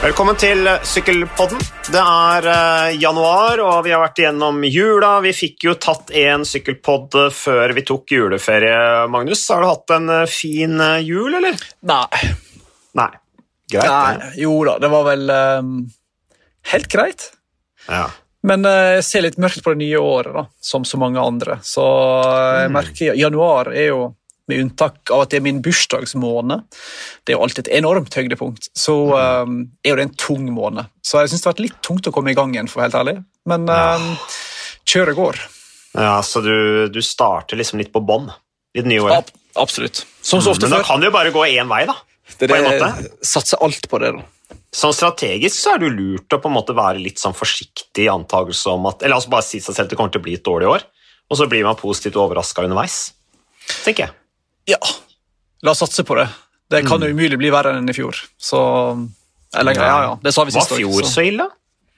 Velkommen til Sykkelpodden. Det januar, og vi har vært igjennom jula. Vi fikk jo tatt en sykkelpodd før vi tok juleferie, Magnus. Har du hatt en fin jul, eller? Nei. Greit? Nei, jo da, det var vel helt greit. Ja. Men jeg ser litt mørkt på det nye året, da, som så mange andre. Så jeg merker januar jo, med unntak av at det min bursdagsmåned, det jo alltid et enormt høydepunkt, så jo det en tung måned. Så jeg synes det har vært litt tungt å komme i gang igjen, for helt ærlig. Men kjøret går. Ja, så du starter liksom litt på bånd i det nye året? Absolutt. Som så ofte men da før. kan du jo bare gå en vei, da. På en måte. Satser alt på det, da. Sånn strategisk så det jo lurt å på en måte være litt sånn forsiktig i antagelse om at, eller altså bare si seg selv det kommer til å bli et dårlig år, og så blir man positivt overrasket underveis, tenker jeg. Ja, la oss satse på det. Det kan jo umulig bli verre enn i fjor. Så, eller, ja, det sa vi sist år. Var fjor så ille?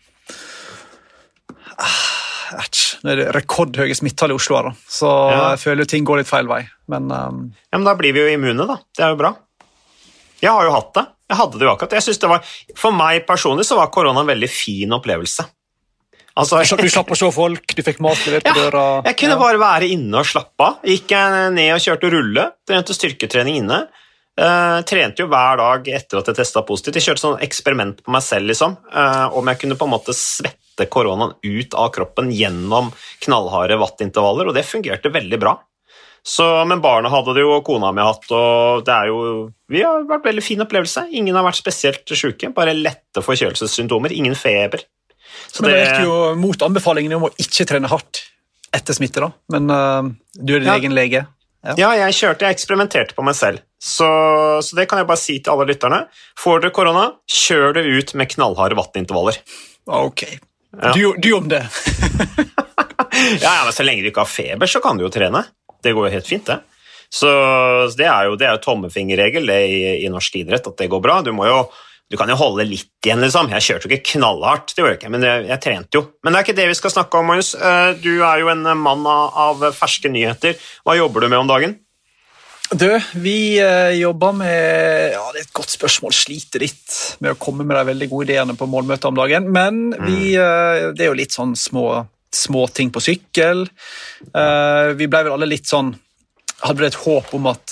Det det rekordhøye smittetall i Oslo, da. Så jeg føler ting går litt feil vei. Men da blir vi jo immune, da. Det jo bra. Jeg har jo hatt det. Jeg hadde det jo akkurat. Jeg synes det var, for meg personlig så var korona en veldig fin opplevelse. Altså, du slapp å se folk, du fikk mat levert på døra. Jeg kunne bare være inne og slappe av. Gikk jeg ned og kjørte rulle, trente styrketrening inne. Trente jo hver dag etter at jeg testet positivt. Jeg kjørte sånn eksperiment på meg selv, liksom. Om jeg kunne på en måte svette koronaen ut av kroppen gjennom knallharde wattintervaller, og det fungerte veldig bra. Så, men barna hadde det jo, og kona mi har hatt, og det jo, vi har vært veldig fin opplevelse. Ingen har vært spesielt syke, bare lette forkjølelsessymptomer, ingen feber. Så men det gikk jo mot anbefalingen om å ikke trene hardt etter smitte, da. Men du din egen lege. Ja, jeg eksperimenterte på meg selv. Så det kan jeg bare si til alle lytterne. Får dere korona, kjør det ut med knallharde wattintervaller. Ok. Ja. Du om det. ja, men så lenge du ikke har feber, så kan du jo trene. Det går jo helt fint, det. Så det jo tommefingerregel det i norsk idrett, at det går bra. Du kan jo holde litt igjen, liksom. Jeg kjørte jo ikke knallhardt, det gjorde jeg ikke, men jeg trente jo. Men det ikke det vi skal snakke om, Magnus. Du jo en mann av ferske nyheter. Hva jobber du med om dagen? Vi jobber med, det et godt spørsmål, sliter litt med å komme med de veldig gode ideene på målmøtet om dagen, men det jo litt sånn små ting på sykkel. Vi ble vel alle litt sånn, hadde vel et håp om at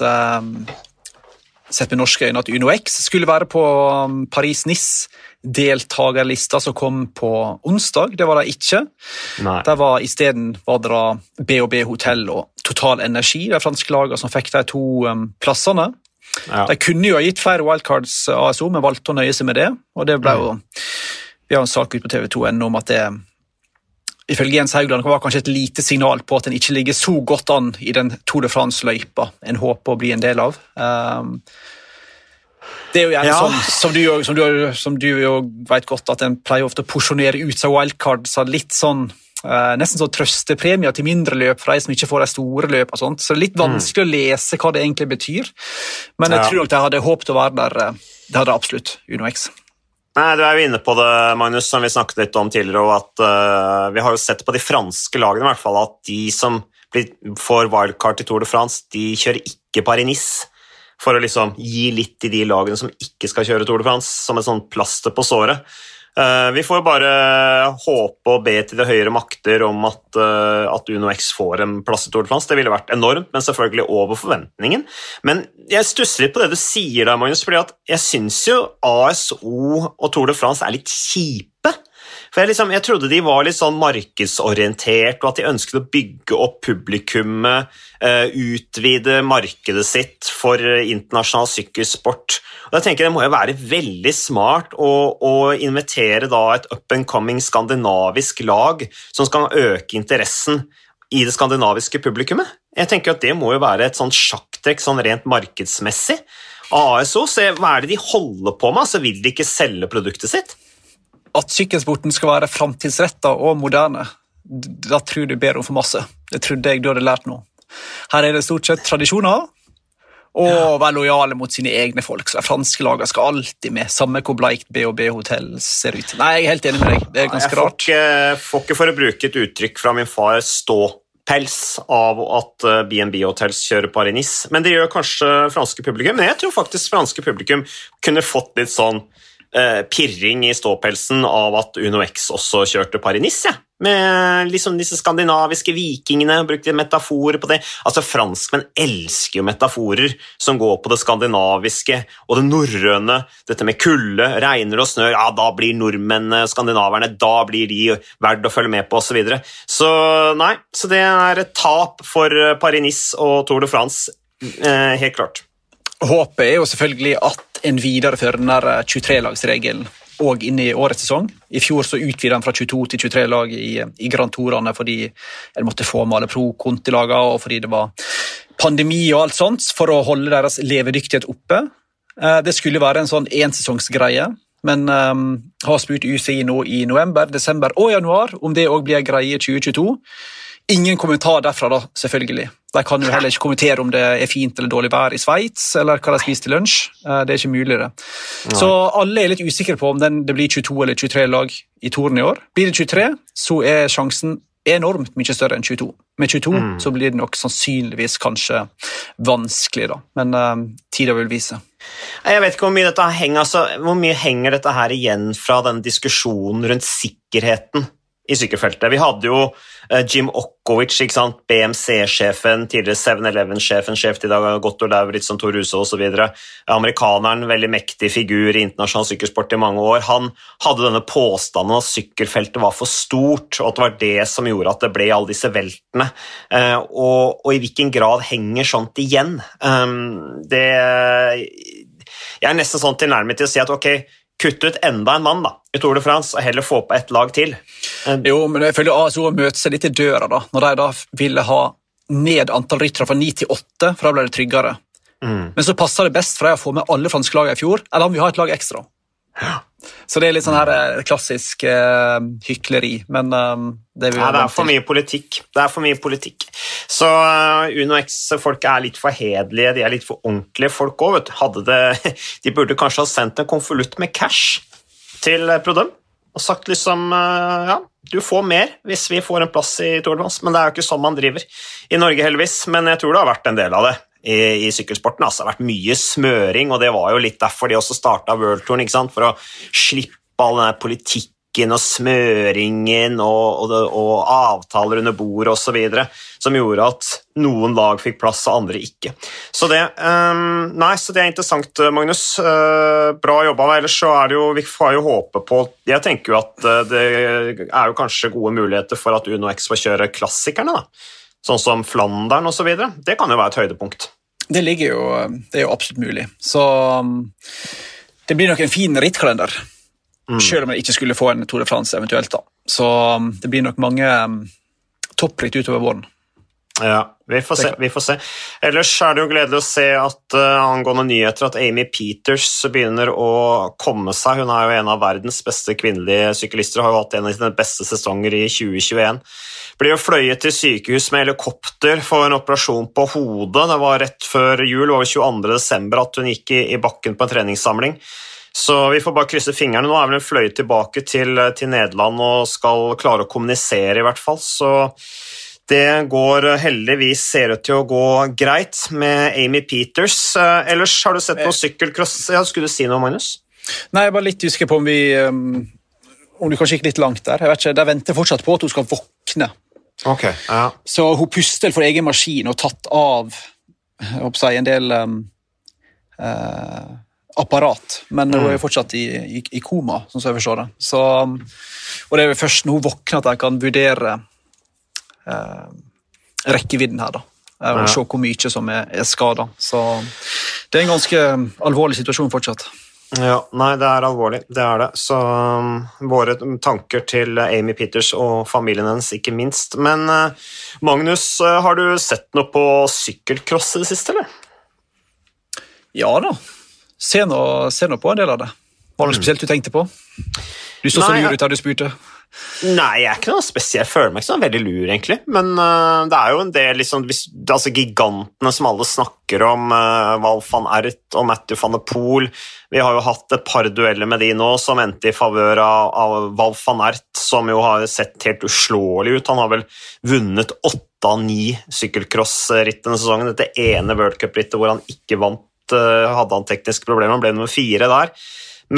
sett med norske øyne at UnoX skulle være på Paris-Nice deltagerlista som kom på onsdag. Det var det ikke. Nei. I stedet var det B&B Hotel og Total Energi, de franske lagene som fikk de to plassene. Ja. De kunne jo ha gitt flere wildcards ASO, men valgte å nøye seg med det. Og det ble jo, vi har en sak ut på TV2 om at det ifølge Jens Haugland var kanskje et lite signal på at den ikke ligger så godt an i den Tour de France-løypa en håper å bli en del av. Det jo gjerne sånn, som du jo vet godt, at en pleier ofte å porsjonere ut seg wildcards litt sånn, nesten sånn trøstepremier til mindre løp for de som ikke får de store løp og sånt, så det litt vanskelig å lese hva det egentlig betyr. Men jeg tror nok de hadde håpet å være der, det hadde absolutt UnoX. Nei, du jo inne på det, Magnus, som vi snakket litt om tidligere, og at vi har jo sett på de franske lagene i hvert fall, at de som får wildcard til Tour de France, de kjører ikke Paris-Nice, for å liksom gi litt til de lagene som ikke skal kjøre Tour de France, som et sånn plaster på såret. Vi får bare håpe og be til de høyere makter om at UnoX får en plass i Tour de France. Det ville vært enormt, men selvfølgelig over forventningen. Men jeg stusser litt på det du sier da, Magnus, fordi at jeg synes jo ASO og Tour de France litt kjipe. For jeg trodde de var litt sånn markedsorientert, og at de ønsket å bygge opp publikummet, utvide markedet sitt for internasjonal sykkelsport. Og jeg tenker det må jo være veldig smart å invitere da et up-and-coming skandinavisk lag som skal øke interessen i det skandinaviske publikummet. Jeg tenker at det må jo være et sånn sjakktrekk sånn rent markedsmessig. ASO, se hva det de holder på med, så vil de ikke selge produktet sitt. At sykkelsporten skal være fremtidsrettet og moderne, da tror du ber om for masse. Det trodde jeg du hadde lært nå. Her det stort sett tradisjoner, og være lojale mot sine egne folk. Så de franske lagene skal alltid med, samme hvor bleikt B&B Hotel ser ut. Nei, jeg helt enig med deg, det ganske rart. Jeg får ikke for å bruke et uttrykk fra min far ståpels av at B&B Hotels kjører Paris-Nice, men det gjør kanskje franske publikum, men jeg tror faktisk franske publikum kunne fått litt sånn pirring i ståpelsen av at Uno X også kjørte Paris-Nice, ja. Med liksom disse skandinaviske vikingene, brukte metaforer på det. Altså, franskmenn elsker jo metaforer som går på det skandinaviske og det norrøne, dette med kulde, regner og snør, ja, da blir nordmenn, skandinaverne, da blir de verdt å følge med på, og så videre. Så nei, så det et tap for Paris-Nice og Tour de France, helt klart. Håpet jo selvfølgelig at en viderefører den der 23-lagsregelen og inn i årets sesong. I fjor så utvidet den fra 22 til 23 lag i Grand Tourene fordi en måtte få med alle pro-kontilagene og fordi det var pandemi og alt sånt for å holde deres levedyktighet oppe. Det skulle være en sånn ensesongsgreie, men har spurt UCI nå i november, desember og januar om det også blir en greie i 2022. Ingen kommentar derfra da, selvfølgelig. De kan jo heller ikke kommentere om det fint eller dårlig vær i Sveits, eller hva de spiser til lunsj. Det ikke mulig det. Nei. Så alle litt usikre på om det blir 22 eller 23 lag i Touren i år. Blir det 23, så sjansen enormt mye større enn 22. Med 22 så blir det nok sannsynligvis kanskje vanskelig da, men tiden vil vise. Jeg vet ikke hvor mye dette henger, altså, hvor mye henger dette her igjen fra den diskusjonen rundt sikkerheten i sykkelfeltet. Vi hadde jo Jim Okovic, ikke sant? BMC-sjefen, tidligere 7-Eleven-sjefen, sjef til Dag Otto Lauritz som Tor Huse og så videre. Amerikaneren, veldig mektig figur i internasjonal sykkelsport i mange år. Han hadde denne påstanden at sykkelfeltet var for stort, og at det var det som gjorde at det ble alle disse veltene. Og i hvilken grad henger sånt igjen? Jeg nesten sånn tilnærmet til å si at ok, kutt ut enda en mann da, i Tour de France og heller få på et lag til. Jo, men jeg føler ASO møter seg litt i døra da, når de da ville ha ned antall ryttere fra 9 til 8, for da ble det tryggere. Men så passer det best for deg å få med alle franske lag i fjor, eller om vi har et lag ekstra. Ja. Så det litt sånn her klassisk hykleri, men det for mye politikk. Det for mye politikk. Så Uno X-folk litt for hedlige, de litt for ordentlige folk også, de burde kanskje ha sendt en konvolutt med cash til Prodem, og sagt liksom, ja, du får mer hvis vi får en plass i Tour de France, men det jo ikke sånn man driver i Norge heldigvis, men jeg tror det har vært en del av det. I sykkelsporten. Altså, det har vært mye smøring, og det var jo litt derfor de også startet World Touren, ikke sant? For å slippe all denne politikken og smøringen og avtaler under bordet og så videre, som gjorde at noen lag fikk plass og andre ikke. Så det interessant, Magnus. Bra jobba, ellers så det jo, vi får jo håpe på, jeg tenker jo at det jo kanskje gode muligheter for at Uno X får kjøre klassikerne da. Sånn som Flandern og så videre. Det kan jo være et høydepunkt. Det er jo absolutt mulig. Så det blir nok en fin rittkalender, selv om jeg ikke skulle få en Tour de France eventuelt da. Så det blir nok mange toppritt utover våren. Ja, vi får se. Ellers det jo gledelig å se at angående nyheter at Amy Peters begynner å komme seg. Hun jo en av verdens beste kvinnelige syklister, har jo hatt en av sine beste sesonger i 2021. Ble jo fløyet til sykehus med helikopter for en operasjon på hodet. Det var rett før jul, over 22. desember, at hun gikk i bakken på en treningssamling. Så vi får bare krysse fingrene. Nå vel hun fløyet tilbake til Nederland og skal klare å kommunisere i hvert fall, så det går heldigvis, ser ut til å gå greit med Amy Peters. Ellers har du sett noen sykkelcross? Ja, skulle du si noe, Magnus? Nei, jeg var litt usikker på om du kanskje gikk litt langt der. Jeg vet ikke, de venter fortsatt på at hun skal våkne. Okay, ja. Så hun puster for egen maskin og tatt av en del apparat, men hun fortsatt i koma, sånn som jeg forstår det. Så, og det først når hun våkner at jeg kan vurdere rekkevidden her da, og se hvor mye som skadet. Så det en ganske alvorlig situasjon fortsatt. Ja, nei, det alvorlig, det det. Så våre tanker til Amy Peters og familien hennes, ikke minst. Men Magnus, har du sett noe på sykkelcross i det siste, eller? Ja da, se noe på en del av det. Var det noe spesielt du tenkte på? Du så lur ut da du spurte. Nei, jeg ikke noe spesielt. Jeg føler meg ikke sånn veldig lur, egentlig. Men det jo en del liksom, altså gigantene som alle snakker om, Wout van Aert og Mathieu van der Poel. Vi har jo hatt et par dueller med de nå som endte i favør av Wout van Aert, som jo har sett helt uslåelig ut. Han har vel vunnet 8 av 9 sykkelcross-ritt denne sesongen. Dette ene World Cup-rittet hvor han ikke vant, hadde han tekniske problemer. Han ble nummer 4 der. Men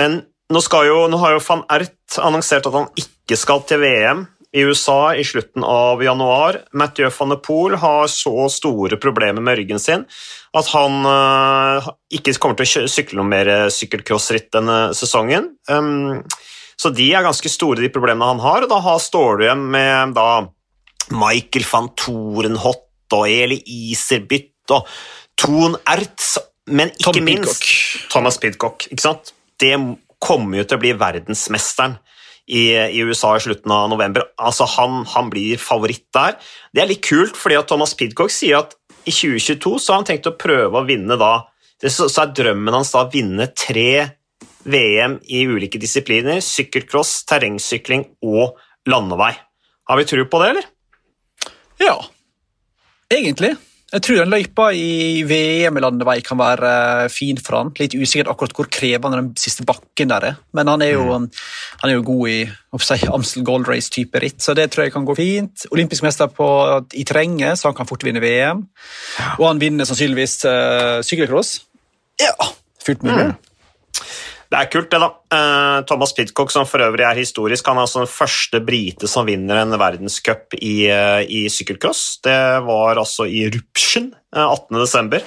nå har jo Van Aert annonsert at han ikke skal til VM i USA i slutten av januar. Mathieu van der Poel har så store problemer med ryggen sin at han ikke kommer til å sykle noe mer sykkelcrossritt denne sesongen. Så de ganske store, de problemene han har, og da står du igjen med da Michael van Torenhot og Eli Iserbyt og Toon Aerts, men ikke minst Thomas Pidcock, ikke sant? Det kommer jo til å bli verdensmesteren i USA i slutten av november. Altså han blir favoritt der. Det litt kult, fordi at Thomas Pidcock sier at i 2022 så har han tenkt å prøve å vinne da, så drømmen hans da å vinne 3 VM i ulike disipliner, sykkelcross, terrengsykling og landevei. Har vi tro på det, eller? Ja, egentlig. Jeg tror den løypa i VM i landevei kan være fin for han. Litt usikkert akkurat hvor krevende den siste bakken der men han er jo god i Amstel Gold Race-type ritt, så det tror jeg kan gå fint. Olympisk mester i terrenget, så han kan fort vinne VM. Og han vinner sannsynligvis sykkelcross. Ja, fullt mulig. Det kult det da. Thomas Pidcock, som for øvrig historisk, han altså den første brite som vinner en verdenscup i sykkelcross. Det var altså i Rupschen 18. desember.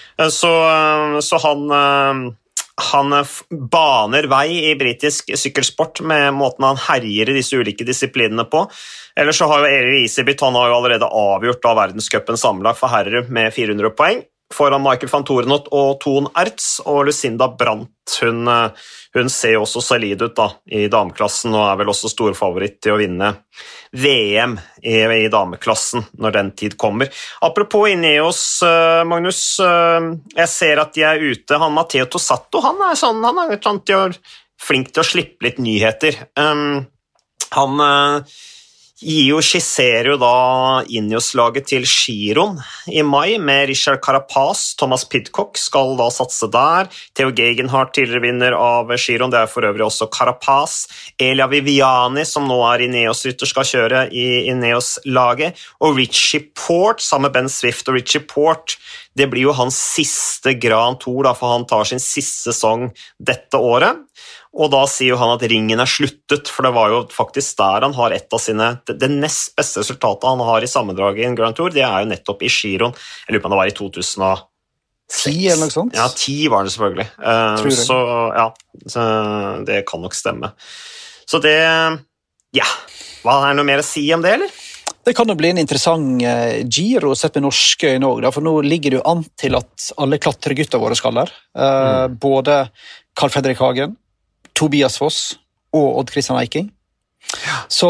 Så han baner vei i britisk sykkelsport med måten han herjer i disse ulike disiplinene på. Ellers så har jo Eli Iserbyt, han har jo allerede avgjort av verdenscupen sammenlagt for herrer med 400 poeng. Foran Michael van Torenhot og Toon Aerts, og Lucinda Brandt, hun ser jo også solid ut da, i dameklassen, og vel også stor favoritt til å vinne VM i dameklassen når den tid kommer. Apropos Ineos, Magnus, jeg ser at de ute. Han Matteo Tosato, han er flink til å slippe litt nyheter. Han skisserer jo da Ineos-laget til Giron i mai med Richard Carapaz. Thomas Pidcock skal da satse der. Theo Gegenhardt, tidligere vinner av Giron, det for øvrig også Carapaz. Elia Viviani, som nå Ineos-rytter, skal kjøre i Ineos-laget. Og Richie Porte, sammen med Ben Swift og Richie Porte, det blir jo hans siste Grand Tour, da, for han tar sin siste sesong dette året. Og da sier jo han at ringen sluttet, for det var jo faktisk der han har et av det nest beste resultatet han har i sammendraget i en Grand Tour, det jo nettopp i Giron. Jeg lurer på om det var i 2006. 10 eller noe sånt? Ja, 10 var det selvfølgelig. Så ja, så det kan nok stemme. Så det, ja, hva noe mer å si om det, eller? Det kan jo bli en interessant Giro sett med norske øyne også, for nå ligger det jo an til at alle klatregutta våre skal der. Både Carl Fredrik Hagen, Tobias Foss og Odd Christian Eiking. Så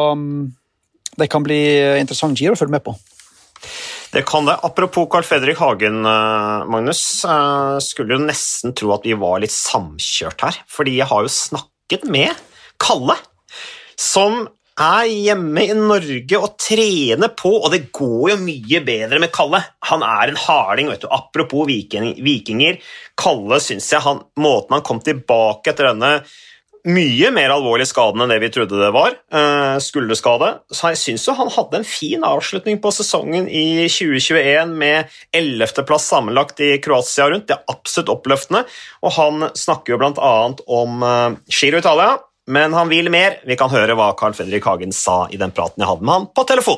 det kan bli interessant Giro å følge med på. Det kan det. Apropos Carl Fredrik Hagen, Magnus, skulle jo nesten tro at vi var litt samkjørt her, fordi jeg har jo snakket med Kalle, som hjemme i Norge og trener på, og det går jo mye bedre med Kalle. Han en harding, vet du. Apropos vikinger, Kalle synes jeg, måten han kom tilbake etter denne mye mer alvorlige skaden enn det vi trodde det var, skulderskade, så jeg synes jo han hadde en fin avslutning på sesongen i 2021 med 11. plass sammenlagt i Kroatia rundt. Det absolutt oppløftende, og han snakker jo blant annet om Giro Italia, men han vil mer. Vi kan høre hva Carl Fredrik Hagen sa i den praten jeg hadde med han på telefon.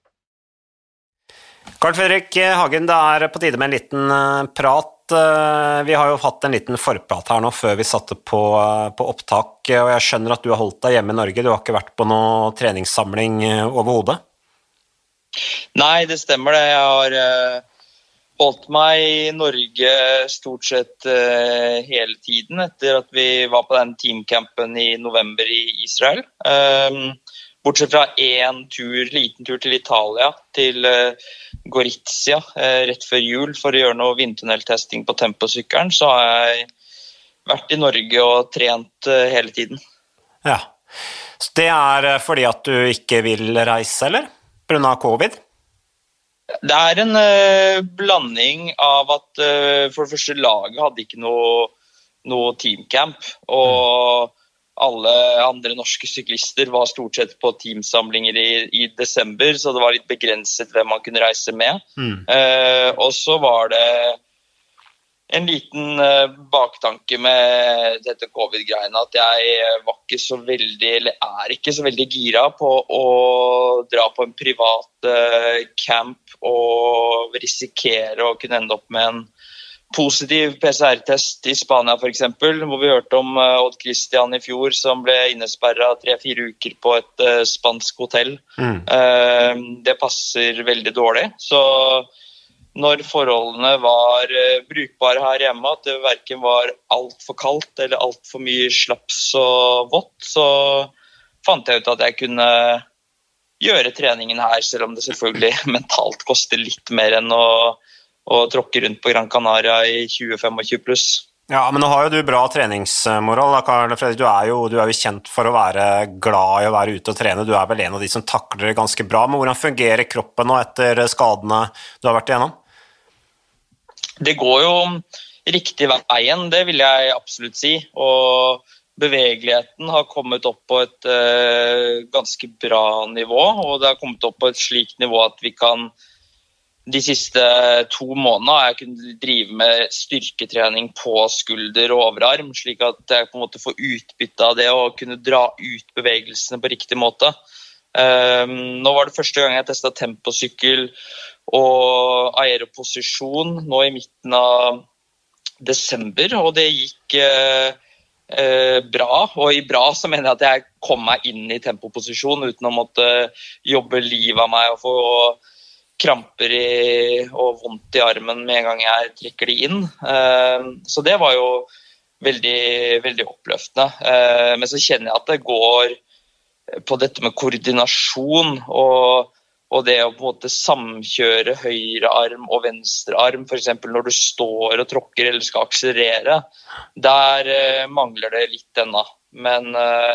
Carl Fredrik Hagen, det på tide med en liten prat. Vi har jo hatt en liten forprat her nå før vi satte på opptak, og jeg skjønner at du har holdt deg hjemme i Norge. Du har ikke vært på noe treningssamling overhodet? Nei, det stemmer det. Jeg har holdt meg i Norge stort sett hele tiden etter at vi var på den teamcampen i november i Israel. Bortsett fra en liten tur til Italia, til Gorizia, rett før jul for å gjøre noe vindtunneltesting på temposykkelen, så har jeg vært i Norge og trent hele tiden. Ja, så det fordi at du ikke vil reise, eller? På grunn av covid? Det en blanding av at for det første laget hadde ikke noe teamcamp, og alle andre norske syklister var stort sett på teamsamlinger i desember, så det var litt begrenset hvem man kunne reise med. Og så var det en liten baktanke med dette covid-greiene, at jeg var ikke så veldig, eller er ikke så veldig gira på å dra på en privat camp og risikere å kunne ende opp med en positiv PCR-test i Spania for eksempel, hvor vi hørte om Odd Christian i fjor som ble innesperret 3-4 uker på et spansk hotell. Det passer veldig dårlig, så når forholdene var brukbare her hjemme, at det hverken var alt for kaldt eller alt for mye slaps og vått, så fant jeg ut at jeg kunne gjøre treningen her, selv om det selvfølgelig mentalt koster litt mer enn å tråkke rundt på Gran Canaria i 20-25 pluss. Ja, men nå har jo du bra treningsmoral, da, Carl Fredrik. Du er jo kjent for å være glad i å være ute og trene. Du er vel en av de som takler det ganske bra. Men hvordan fungerer kroppen nå etter skadene du har vært igjennom? Det går jo riktig veien, det vil jeg absolutt si. Og bevegeligheten har kommet opp på et ganske bra nivå, og det har kommet opp på et slikt nivå at vi kan de siste 2 månedene har jeg kunnet drive med styrketrening på skulder og overarm, slik at jeg på en måte får utbytte av det og kunne dra ut bevegelsene på riktig måte. Nå var det første gang jeg testet temposykkel og aeroposisjon nå i midten av desember, og det gikk bra, og i bra så mener jeg at jeg kom meg inn i tempoposisjon uten å måtte jobbe livet av meg og få kramper og vondt i armen med en gang jeg trekker de inn. Så det var jo veldig, veldig oppløftende. Men så kjenner jeg at det går på dette med koordinasjon og det å på en måte samkjøre høyre arm og venstre arm, for eksempel når du står og tråkker eller skal akselerere. Der mangler det litt ennå. Men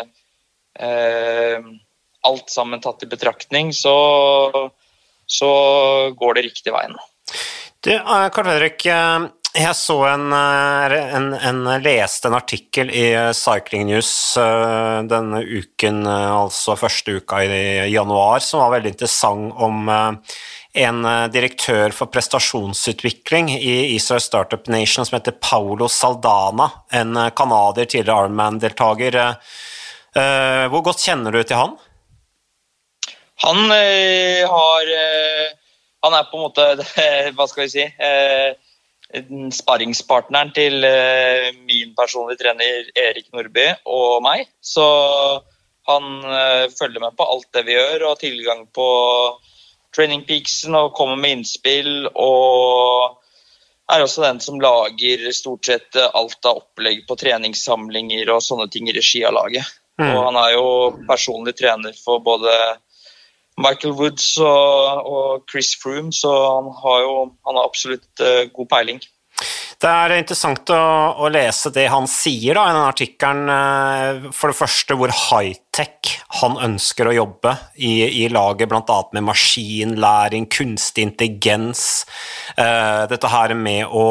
alt sammen tatt i betraktning, så går det riktig veien. Du, Carl Fredrik, jeg så leste en artikkel i Cycling News denne uken, altså første uka i januar, som var veldig interessant om en direktør for prestasjonsutvikling i Israel Startup Nation som heter Paolo Saldana, en kanadier, tidligere Ironman-deltager. Hvor godt kjenner du til han? Han er på en måte, hva skal vi si, sparringspartneren til min personlige trener Erik Nordby og meg. Så han følger med på alt det vi gjør og har tilgang på Training Peaksen og kommer med innspill og er også den som lager stort sett alt av opplegg på treningssamlinger og sånne ting i regi av laget. Og han er jo personlig trener for både Michael Woods og Chris Froome, så han har absolutt god peiling. Det er interessant å lese det han sier da, i denne artikkelen. For det første, hvor high-tech han ønsker å jobbe i laget, blant annet med maskinlæring, kunstig intelligens. Dette her med å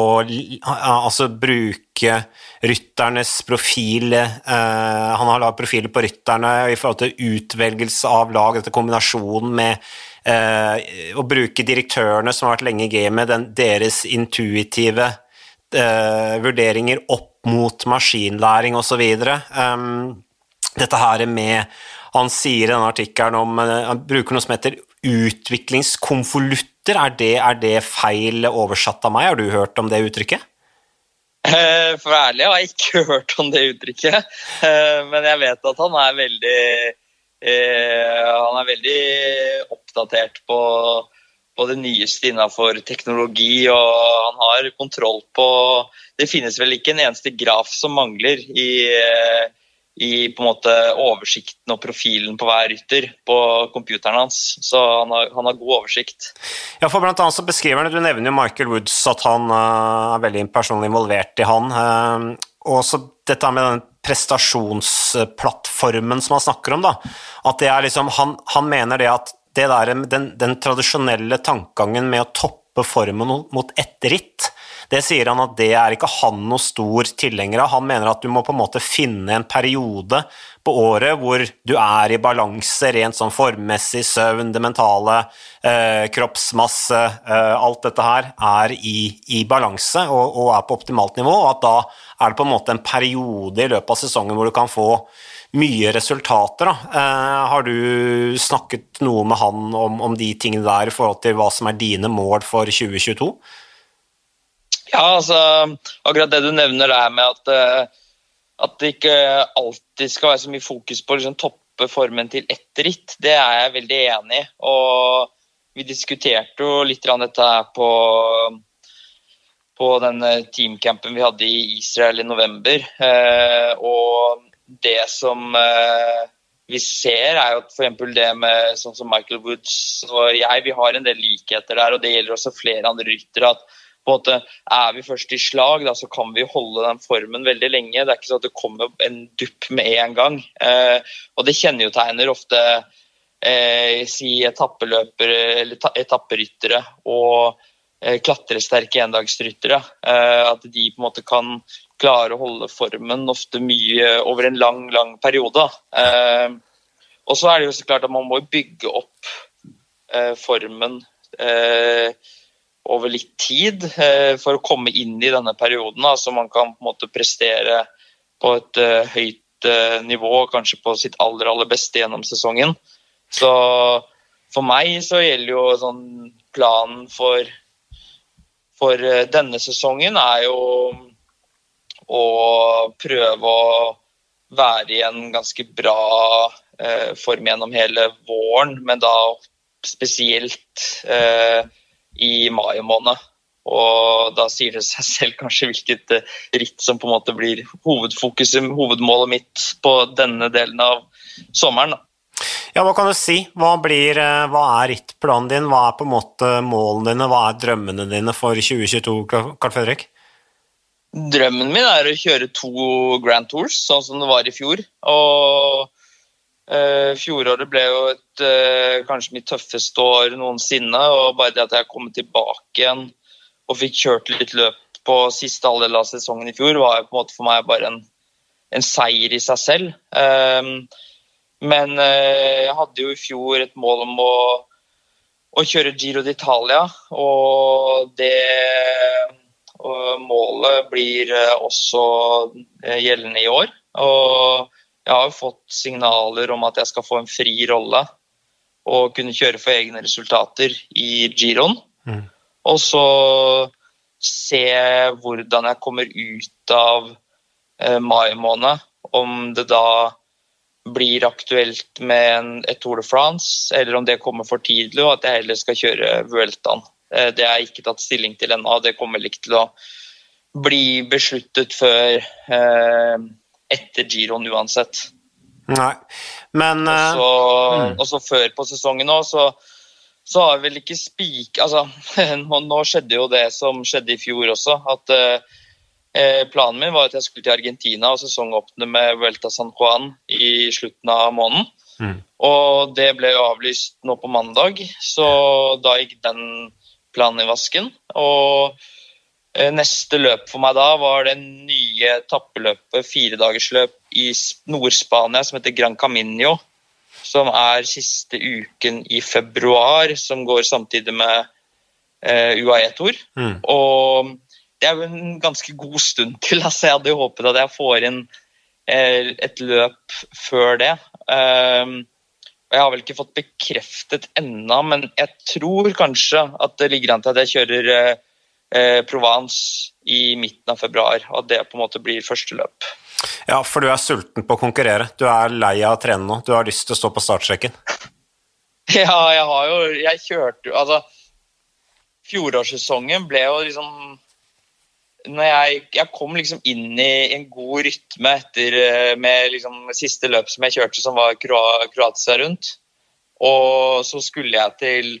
bruke rytternes profil. Han har laget profiler på rytterne i forhold til utvelgelse av lag, dette kombinasjonen med å bruke direktørene som har vært lenge i gamet, deres intuitive vurderinger opp mot maskinlæring og så videre. Dette her med, han sier i denne artikkelen om, han bruker noe som heter utviklingskonvolutter. Er det feil oversatt av meg? Har du hørt om det uttrykket? For ærlig har jeg ikke hørt om det uttrykket, men jeg vet at han er veldig oppdatert på det nyeste innenfor teknologi, og han har kontroll på, det finnes vel ikke en eneste graf som mangler i på en måte oversikten og profilen på hver rytter på computeren hans, så han har god oversikt. Ja, for blant annet så beskriver han, du nevner jo Michael Woods, at han er veldig personlig involvert i han, og så dette med den prestasjonsplattformen som han snakker om da, at det er liksom, han mener det at det der, den tradisjonelle tankegangen med å toppe formen mot ett ritt, Det sier han at det ikke han noe stor tilhenger av. Han mener at du må på en måte finne en periode på året hvor du i balanse, rent sånn formmessig, søvn, det mentale, kroppsmasse, alt dette her i balanse og på optimalt nivå, og at da det på en måte en periode i løpet av sesongen hvor du kan få mye resultater. Da. Har du snakket noe med han om de tingene der i forhold til hva som dine mål for 2022? Ja, altså, akkurat det du nevner der med at det ikke alltid skal være så mye fokus på liksom, toppe formen til ett ritt, det jeg veldig enig i. Og vi diskuterte jo litt dette her på den teamcampen vi hadde i Israel i november. Og det som vi ser jo at for eksempel det med sånn som Michael Woods og vi har en del likheter der, og det gjelder også flere andre ryttere, at på en måte, vi først i slag, da, så kan vi holde den formen veldig lenge. Det ikke sånn at det kommer en dupp med en gang. Og det kjennetegner ofte si etappeløpere eller etapperyttere og klatresterke endagsryttere. At de på en måte kan klare å holde formen ofte mye over en lang periode. Og så det jo så klart at man må bygge opp formen over litt tid for å komme inn i denne perioden, så man kan på en måte prestere på et høyt nivå, kanskje på sitt aller beste gjennom sesongen. Så for meg så gjelder jo sånn planen for denne sesongen jo å prøve å være i en ganske bra form gjennom hele våren, men da spesielt i mai måned, og da sier det seg selv kanskje hvilket ritt som på en måte blir hovedmålet mitt på denne delen av sommeren. Ja, hva kan du si? Hva rittplanen din? Hva på en måte målene dine? Hva drømmene dine for 2022, Carl Fredrik? Drømmen min å kjøre 2 Grand Tours, sånn som det var i fjor, og fjoråret ble jo kanskje mitt tøffeste år noensinne, og bare det at jeg kom tilbake igjen og fikk kjørt litt løp på siste halvdel av sesongen i fjor, var jo på en måte for meg bare en seier i seg selv. Men jeg hadde jo i fjor et mål om å kjøre Giro d'Italia, og målet blir også gjeldende i år, og jeg har jo fått signaler om at jeg skal få en fri rolle og kunne kjøre for egne resultater i Giroen. Og så se hvordan jeg kommer ut av mai måned, om det da blir aktuelt med et Tour de France, eller om det kommer for tidlig, og at jeg heller skal kjøre Vueltaen. Det har jeg ikke tatt stilling til ennå, det kommer ikke til å bli besluttet før etter Giroen uansett. Nei, men og så før på sesongen nå, så har vi vel ikke altså, nå skjedde jo det som skjedde i fjor også, at planen min var at jeg skulle til Argentina og sesongåpne med Vuelta San Juan i slutten av måneden. Og det ble jo avlyst nå på mandag, så da gikk den planen i vasken, og neste løp for meg da var det nye etappeløpet, 4-dagersløp i Nord-Spania som heter Gran Camino, som siste uken i februar, som går samtidig med UAE-tour. Og det jo en ganske god stund til, altså jeg hadde håpet at jeg får inn et løp før det. Og jeg har vel ikke fått bekreftet ennå, men jeg tror kanskje at det ligger an til at jeg kjører Provence i midten av februar, og det på en måte blir første løp. Ja, for du sulten på å konkurrere. Du lei av å trene nå. Du har lyst til å stå på startstreken. Ja, jeg kjørte jo, altså fjorårssesongen ble jo liksom, når jeg kom liksom inn i en god rytme med liksom siste løp som jeg kjørte, som var Kroatia rundt, og så skulle jeg til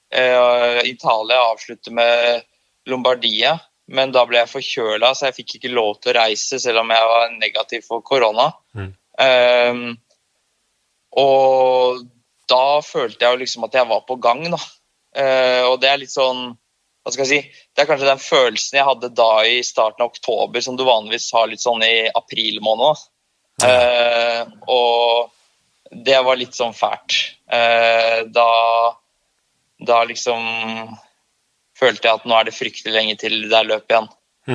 Italia avslutte med Lombardia, men da ble jeg forkjøla, så jeg fikk ikke lov til å reise, selv om jeg var negativ for korona. Og da følte jeg jo liksom at jeg var på gang, da. Og det litt sånn, hva skal jeg si, det kanskje den følelsen jeg hadde da i starten av oktober, som du vanligvis har litt sånn i april måned. Og det var litt sånn fælt. Da liksom følte jeg at nå det fryktelig lenge til det løpet igjen.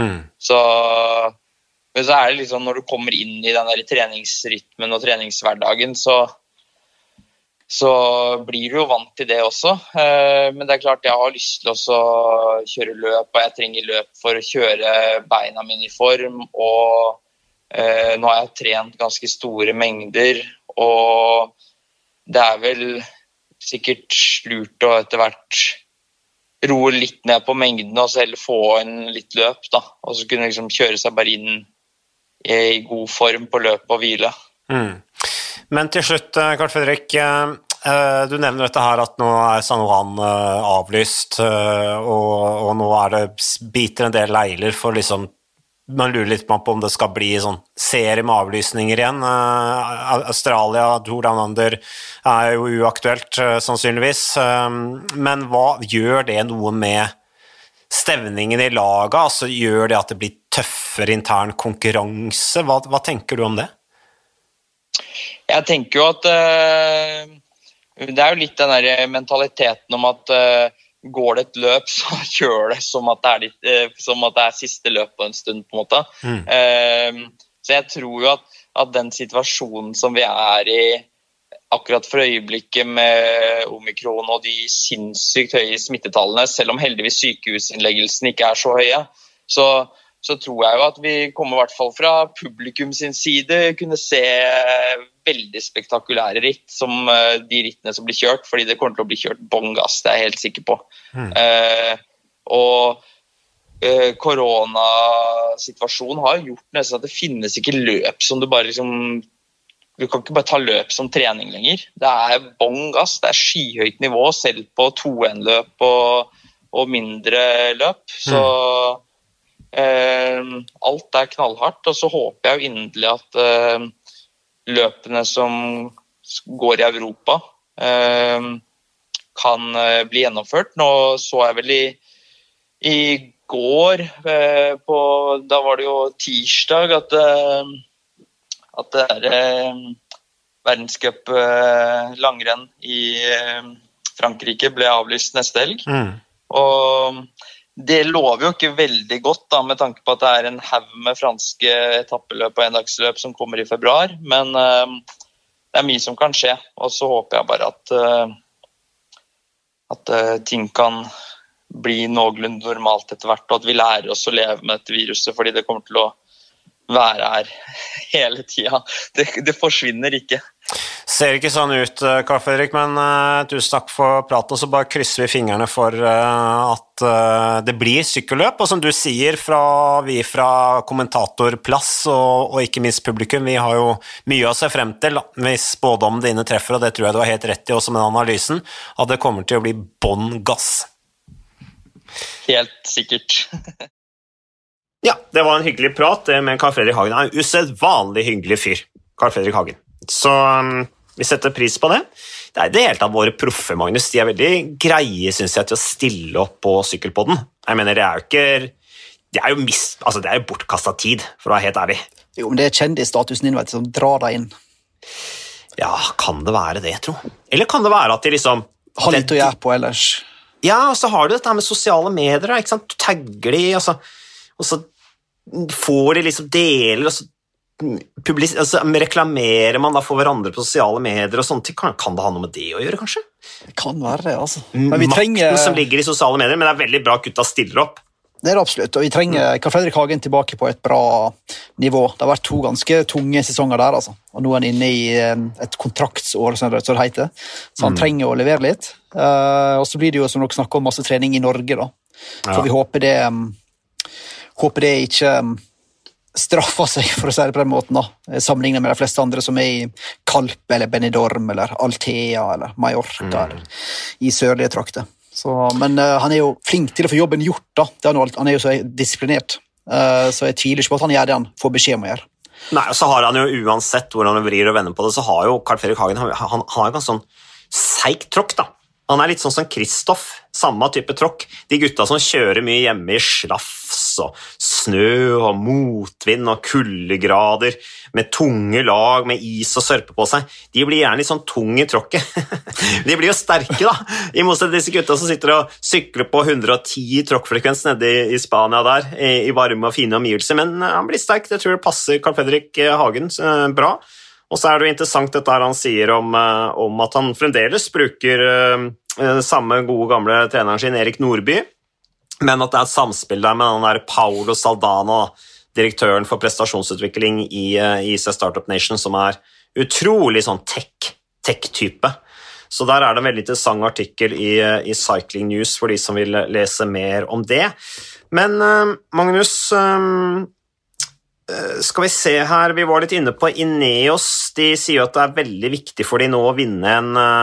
Men så det liksom, når du kommer inn i den der treningsrytmen og treningshverdagen, så blir du jo vant til det også. Men det klart jeg har lyst til å kjøre løp, og jeg trenger løp for å kjøre beina mine i form, og nå har jeg trent ganske store mengder, og det vel sikkert lurt å etter hvert roe litt ned på mengden, og så heller få en litt løp, da. Og så kunne liksom kjøre seg bare inn i god form på løp og hvile. Men til slutt, Carl Fredrik, du nevner dette her at nå San Juan avlyst, og nå det biter en del leiler for liksom, man lurer litt på om det skal bli sånn serie med avlysninger igjen. Australia, Tour Down Under jo uaktuelt sannsynligvis, men hva gjør det noe med stevningen i laget? Altså gjør det at det blir tøffere intern konkurranse? Hva tenker du om det? Jeg tenker jo at det jo litt den der mentaliteten om at går det et løp, så kjører det som at det siste løp på en stund, på en måte. Så jeg tror jo at den situasjonen som vi i akkurat for øyeblikket med omikron og de sinnssykt høye smittetallene, selv om heldigvis sykehusinnleggelsen ikke så høye, så tror jeg jo at vi kommer I hvert fall fra publikum sin side kunne se veldig spektakulære ritt som de rittene som blir kjørt, fordi det kommer til å bli kjørt bongas, det jeg helt sikker på. Og koronasituasjonen har gjort nesten at det finnes ikke løp som du bare liksom, du kan ikke bare ta løp som trening lenger. Det bongas, det skyhøyt nivå, selv på 2-1-løp og mindre løp, så alt knallhardt, og så håper jeg jo inderlig at løpene som går I Europa kan bli gjennomført. Nå så jeg vel I går, da var det jo tirsdag, at det verdenscup langrenn I Frankrike ble avlyst neste helg, og det lover jo ikke veldig godt da, med tanke på at det en haug med franske etappeløp og endagsløp som kommer I februar, men det mye som kan skje, og så håper jeg bare at ting kan bli noenlunde normalt etter hvert, og at vi lærer oss å leve med dette viruset, fordi det kommer til å være her hele tiden. Det forsvinner ikke. Ser ikke sånn ut, Carl Fredrik, men tusen takk for praten, og så bare krysser vi fingrene for at det blir sykkelløp, og som du sier, vi fra kommentatorplass og ikke minst publikum, vi har jo mye å se frem til, hvis spådommen dine treffer, og det tror jeg du har helt rett I også med analysen, at det kommer til å bli bånn gass. Helt sikkert. Ja, det var en hyggelig prat med Carl Fredrik Hagen. Han en usedvanlig hyggelig fyr, Carl Fredrik Hagen. Så vi setter pris på det. Det det hele tatt våre proffe, Magnus. De veldig greie, synes jeg, til å stille opp på sykkelpodden. Jeg mener, det jo ikke... Det jo bortkastet tid, for å være helt ærlig. Jo, men det kjendisstatusen din, vet du, som drar deg inn. Ja, kan det være det, tro? Eller kan det være at de liksom... Har litt å gjøre på ellers. Ja, og så har du dette med sosiale medier, ikke sant? Du tagger de, og så får de liksom deler, og så reklamerer man da for hverandre på sosiale medier og sånt. Kan det ha noe med det å gjøre, kanskje? Det kan være det, altså. Men vi trenger... Makten som ligger I sosiale medier, men det veldig bra at gutta stiller opp. Det det absolutt, og vi trenger Carl Fredrik Hagen tilbake på et bra nivå. Det har vært 2 ganske tunge sesonger der, altså. Og nå inne I et kontraktsår, som det heter. Så han trenger å levere litt. Og så blir det jo, som dere snakker om, masse trening I Norge, da. For vi håper det ikke straffer seg, for å si det på den måten, da. Sammenlignet med de fleste andre som I Kalp, eller Benidorm, eller Altea, eller Mallorca, eller I sørlige trakter. Men han jo flink til å få jobben gjort, da. Han jo så disiplinert. Så jeg tviler ikke på at han gjør det han får beskjed om å gjøre. Nei, og så har han jo uansett hvordan han vrir og vender på det, så har jo Carl Fredrik Hagen, han har jo en sånn seigt tråkk, da. Han litt sånn som Kristoff, samme type tråkk. De gutta som kjører mye hjemme i slafs og snø og motvind og kuldegrader, med tunge lag, med is og sørpe på seg, de blir gjerne litt sånn tung i tråkket. De blir jo sterke da, i motsetning til disse gutta som sitter og sykler på 110 tråkkfrekvens nede i Spania der, i varme og fine omgivelser, men han blir sterk, det tror jeg passer Carl Fredrik Hagen bra. Og så det jo interessant dette han sier om at han fremdeles bruker samme gode gamle treneren sin, Erik Nordby, men at det et samspill der med den der Paolo Saldana, direktøren for prestasjonsutvikling i IC Startup Nation, som utrolig sånn tech-type. Så der det en veldig interessant artikkel i Cycling News for de som vil lese mer om det. Men Magnus, skal vi se her, vi var litt inne på Ineos, de sier at det veldig viktig for de nå å vinne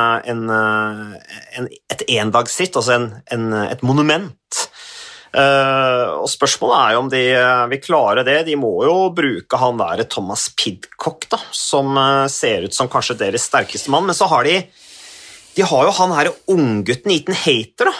et endagsritt, altså et monument. Og spørsmålet jo om de vil klare det. De må jo bruke han der Thomas Pidcock da, som ser ut som kanskje deres sterkeste mann, men så har de har jo han her unggutten Ethan Hayter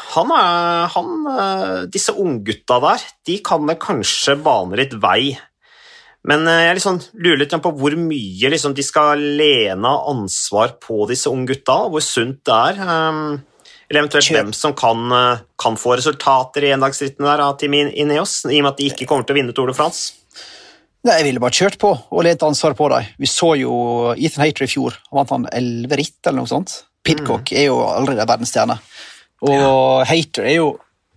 da. Disse unggutta der, de kan vel kanskje bane litt vei. Men jeg liksom lurer litt på hvor mye liksom, de skal lene ansvar på disse unge gutta, hvor sunt det eller eventuelt hvem som kan få resultater i endagsrittene der av Team Ineos, i og med at de ikke kommer til å vinne Tour de France. Nei, jeg ville bare kjørt på og lent ansvar på dem. Vi så jo Ethan Hayter i fjor, han vant han 11 ritt eller noe sånt. Pidcock jo allerede verdensstjerne, og Hayter jo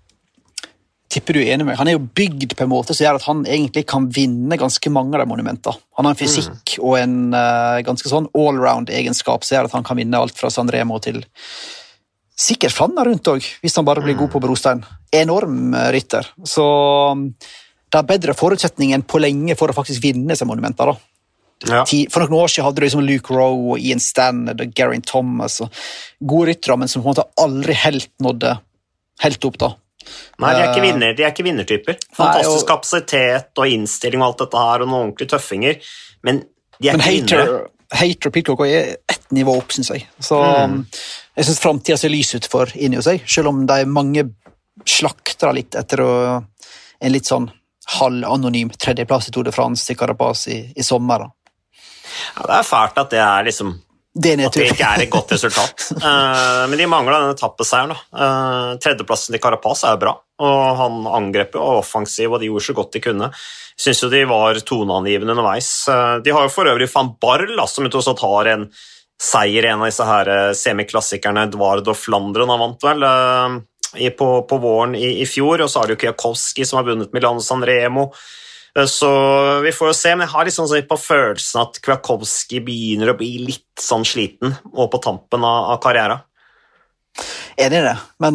tipper du enig med. Han jo bygd på en måte som gjør at han egentlig kan vinne ganske mange av de monumentene. Han har en fysikk og en ganske sånn all-round egenskap som gjør at han kan vinne alt fra San Remo til sikkert Flanna rundt også, hvis han bare blir god på brostein. Enorm rytter. Så det bedre forutsetning enn på lenge for å faktisk vinne seg monumenter da. Ja. For noen år siden hadde du liksom Luke Rowe, Ian Stannard og Geraint Thomas, og gode ryttere, men som på en måte aldri helt nådde helt opp da. Nei, de ikke vinnertyper. Fantastisk kapasitet og innstilling og alt dette her, og noen ordentlige tøffinger, men de ikke vinnere. Hayter og Pidcock ett nivå opp, synes jeg. Så jeg synes fremtiden ser lys ut for Ineos, selv om det mange slakter litt etter en litt sånn halv-anonym tredjeplass i Tour de France til Carapaz i sommer. Ja, det fælt at det liksom at det ikke et godt resultat. Men de mangler denne etappeseieren. Tredjeplassen til Carapaz jo bra, og han angrep og offensiv, og de gjorde så godt de kunne. Jeg synes jo de var toneangivende underveis. De har jo for øvrig Van Barl, som også har en seier i en av disse her semiklassikerne, Eduardo Flandren, han vant vel på våren i fjor, og så det jo Kwiatkowski som har vunnet Milano San Remo. Så vi får jo se, men jeg har liksom sånn på følelsen at Kwiatkowski begynner å bli litt sånn sliten og på tampen av karrieren. Enig i det, men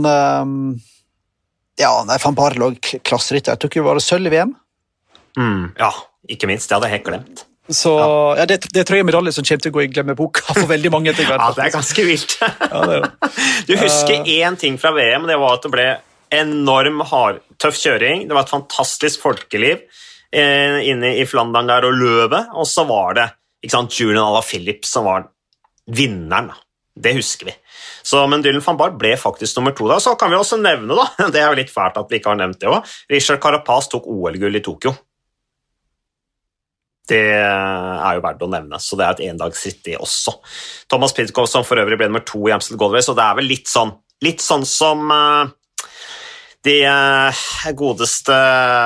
Van Barl og klasseritt, jeg tror ikke det var sølv i VM. Ja, ikke minst, det hadde jeg helt glemt. Så det tror jeg medalje som kommer til å gå i glemmeboka for veldig mange etter hvert. Ja, det ganske vilt. Du husker en ting fra VM, det var at det ble enorm tøff kjøring, det var et fantastisk folkeliv inne i Flandern der og løpet, og så var det Julian Alaphilippe som var vinneren. Det husker vi. Men Dylan van Baarle ble faktisk nummer 2 da. Så kan vi også nevne, da, det jo litt fælt at vi ikke har nevnt det også, Richard Carapaz tok OL-gull i Tokyo. Det jo verdt å nevne, så det et endagsritt det også. Thomas Pidcock som for øvrig ble nummer 2 i Amstel Gold Race, og det vel litt sånn som de godeste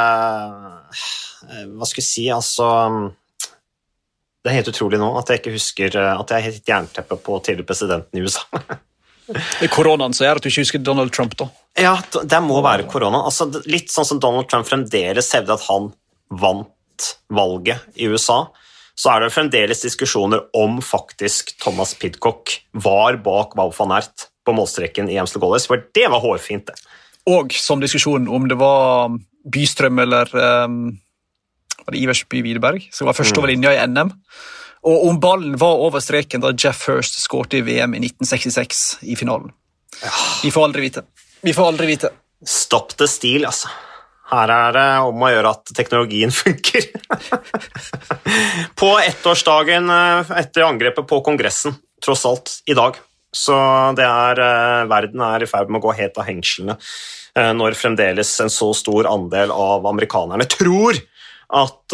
hva skal jeg si, altså det helt utrolig nå at jeg ikke husker at jeg helt jernteppe på tidligere presidenten i USA. Det koronaen som gjør at du ikke husker Donald Trump da? Ja, det må være korona. Altså, litt sånn som Donald Trump fremdeles hevder at han vant valget i USA, så det fremdeles diskusjoner om faktisk Thomas Pidcock var bak Wout van Aert på målstreken i Amstel Gold Race, for det var hårfint det. Og som diskusjonen om det var Bystrøm eller var det Iversby Widerberg, som var første over linja i NM, og om ballen var over streken da Jeff Hurst skårte i VM i 1966 i finalen. Ja. Vi får aldri vite. Stopp the steal, altså. Her det om å gjøre at teknologien funker. På ettårsdagen etter angrepet på kongressen, tross alt, i dag, Så verden I ferd med å gå helt av hengslene når fremdeles en så stor andel av amerikanerne tror at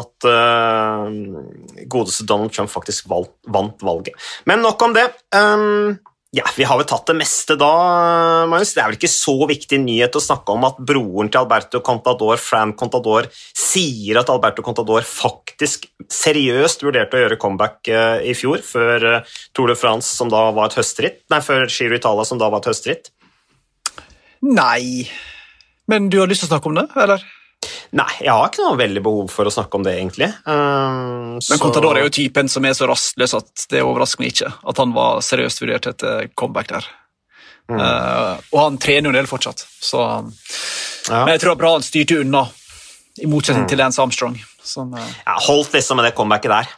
godeste Donald Trump faktisk vant valget. Men nok om det. Ja, vi har vel tatt det meste da, Magnus. Det vel ikke så viktig nyhet å snakke om at broren til Alberto Contador, Fran Contador, sier at Alberto Contador faktisk seriøst vurderte å gjøre comeback I fjor, før Tour de France, som da var et høstritt. Nei, før Giro Italia, som da var et høstritt. Nei, men du har lyst til å snakke om det, eller? Nei, jeg har ikke noe veldig behov for å snakke om det, egentlig. Men Contador jo typen som så rastløs at det overrasker meg ikke, at han var seriøst vurdert etter comeback der. Og han trener jo en del fortsatt, så... Ja. Men jeg tror det bra han styrte unna, I motsetning til Lance Armstrong. Som, Ja, holdt liksom med det comebacket der.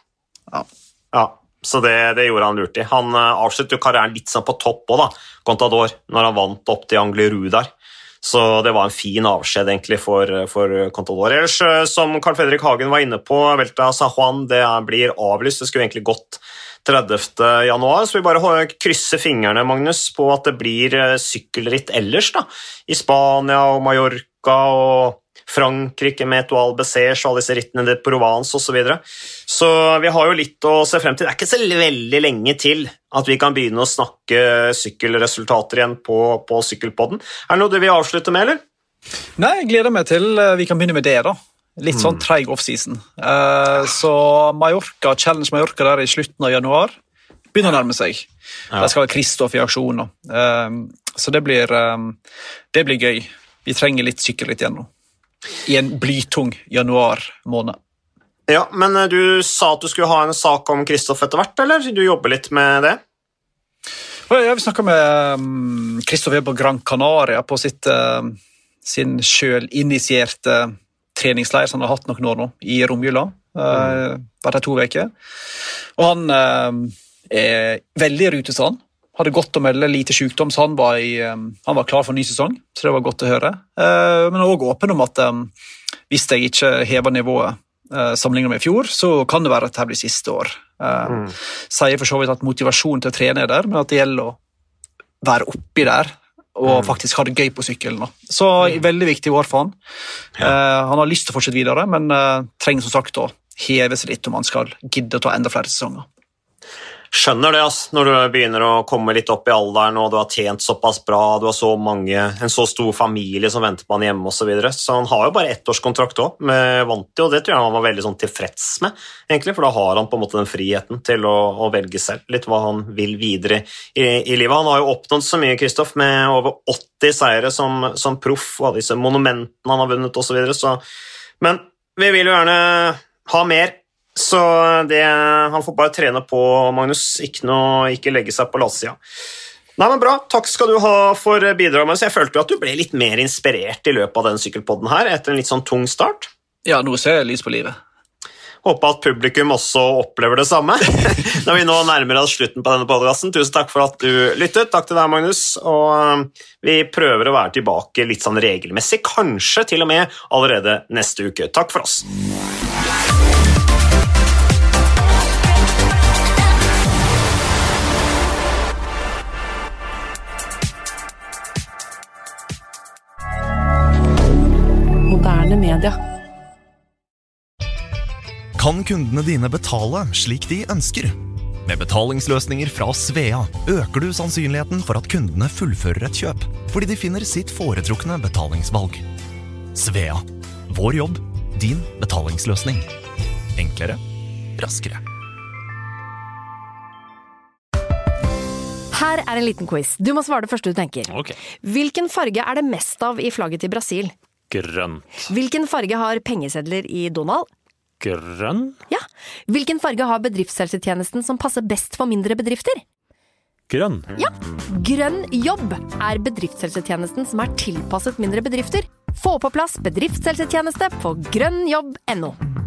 Ja, så det gjorde han lurt I. Han avsluttet jo karrieren litt sånn på topp også da, Contador, når han vant opp til Angliru der. Så det var en fin avskjed egentlig for Contador. Ellers, som Carl Fredrik Hagen var inne på, Vuelta a San Juan, det blir avlyst. Det skulle egentlig gått 30. januar, så vi bare krysser fingrene, Magnus, på at det blir sykkelritt ellers da, I Spania og Mallorca og Frankrike med Etoile Bessèges og alle disse rittene de Provence og så videre. Så vi har jo litt å se frem til. Det ikke så veldig lenge til at vi kan begynne å snakke sykkelresultater igjen på sykkelpodden. Det noe du vil avslutte med, eller? Nei, jeg gleder meg til vi kan begynne med det da. Litt sånn treig off-season. Så Mallorca, Challenge Mallorca der I slutten av januar, begynner å nærme seg. Der skal være Kristoff I aksjon. Så det blir gøy. Vi trenger litt sykkelritt igjen nå. I en blytung januar måned. Ja, men du sa at du skulle ha en sak om Kristoff etter hvert, eller? Du jobber litt med det? Ja, vi snakket med Kristoff på Gran Canaria på sin selv initierte treningsleir som han har hatt noen år nå, I romjula. Vært her 2 uker. Og han veldig I rute, sa han. Hadde godt å melde lite sykdom, så han var klar for en ny sesong, så det var godt å høre. Men også åpen om at hvis jeg ikke hever nivået sammenlignet med I fjor, så kan det være at det blir siste år. Sier for så vidt at motivasjonen til å trene der, men at det gjelder å være oppi der, og faktisk ha det gøy på sykkelen. Så veldig viktig år for han. Han har lyst til å fortsette videre, men trenger som sagt å heve seg litt om han skal gidde å ta enda flere sesonger. Skjønner det, når du begynner å komme litt opp I alderen, og du har tjent såpass bra, du har en så stor familie som venter på han hjemme og så videre. Så han har jo bare 1-årskontrakt også, med Vanti, og det tror jeg han var veldig sånn tilfreds med, egentlig, for da har han på en måte den friheten til å velge selv litt hva han vil videre I livet. Han har jo oppnådd så mye, Kristoff, med over 80 seire som proff, og disse monumentene han har vunnet og så videre. Men vi vil jo gjerne ha mer, så han får bare trene på, Magnus, ikke legge seg på latsida. Nei, men bra, takk skal du ha for bidraget, Magnus. Jeg følte jo at du ble litt mer inspirert I løpet av den sykkelpodden her, etter en litt sånn tung start. Ja, nå ser jeg lys på livet. Håper at publikum også opplever det samme, når vi nå nærmer oss slutten på denne podcasten. Tusen takk for at du lyttet, takk til deg, Magnus, og vi prøver å være tilbake litt sånn regelmessig, kanskje til og med allerede neste uke. Takk for oss. Moderne media. Kan kundene dine betale slik de ønsker? Med betalingsløsninger fra Svea øker du sannsynligheten for at kundene fullfører et kjøp, fordi de finner sitt foretrukne betalingsvalg. Svea. Vår jobb, din betalingsløsning. Enklere, raskere. Her en liten quiz. Du må svare det første du tenker. Ok. Hvilken farge det mest av I flagget til Brasil? Grønt. Hvilken farge har pengesedler I Donald? Grønn? Ja. Hvilken farge har bedriftshelsetjenesten som passer best for mindre bedrifter? Grønn. Ja. Grønn jobb bedriftshelsetjenesten som tilpasset mindre bedrifter. Få på plass bedriftshelsetjeneste på grønnjobb.no.